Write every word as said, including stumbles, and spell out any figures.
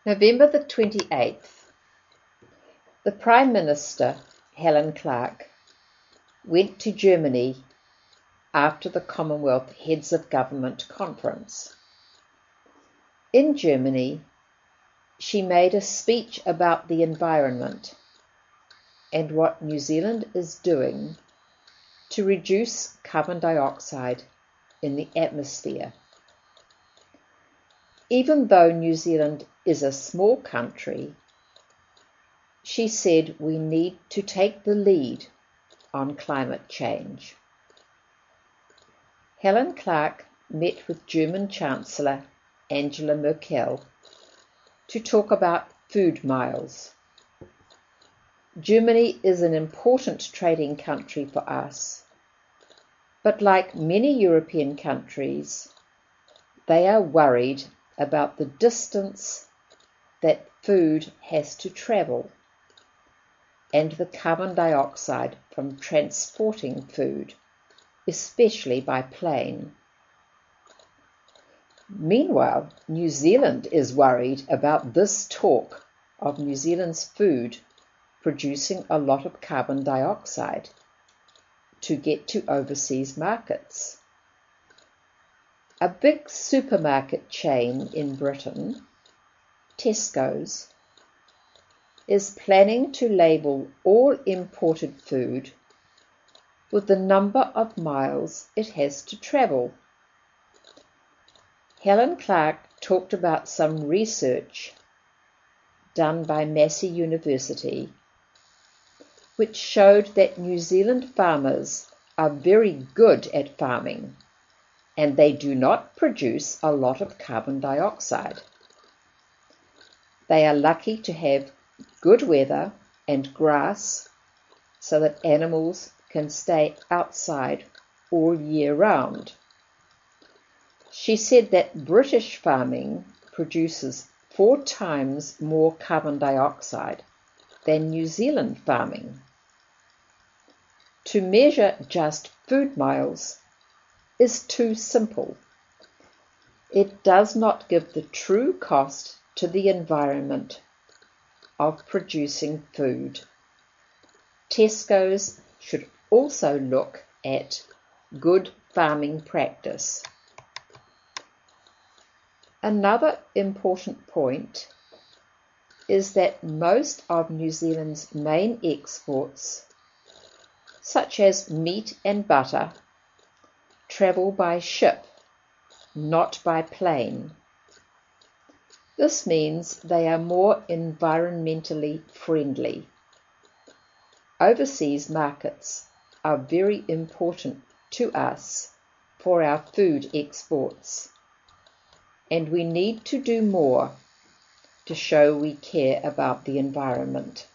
November the twenty-eighth. The Prime Minister, Helen Clark, went to Germany after the Commonwealth Heads of Government Conference. In Germany, she made a speech about the environment and what New Zealand is doing to reduce carbon dioxide in the atmosphere. Even though New Zealand is a small country, she said we need to take the lead on climate change. Helen Clark met with German Chancellor Angela Merkel to talk about food miles. Germany is an important trading country for us, but like many European countries, they are worried about the distance that food has to travel and the carbon dioxide from transporting food, especially by plane. Meanwhile, New Zealand is worried about this talk of New Zealand's food producing a lot of carbon dioxide to get to overseas markets. A big supermarket chain in Britain, Tesco's, is planning to label all imported food with the number of miles it has to travel. Helen Clark talked about some research done by Massey University, which showed that New Zealand farmers are very good at farming, and they do not produce a lot of carbon dioxide. They are lucky to have good weather and grass so that animals can stay outside all year round. She said that British farming produces four times more carbon dioxide than New Zealand farming. To measure just food miles is too simple. It does not give the true cost to the environment of producing food. Tesco's should also look at good farming practice. Another important point is that most of New Zealand's main exports, such as meat and butter, travel by ship, not by plane. This means they are more environmentally friendly. Overseas markets are very important to us for our food exports, and we need to do more to show we care about the environment.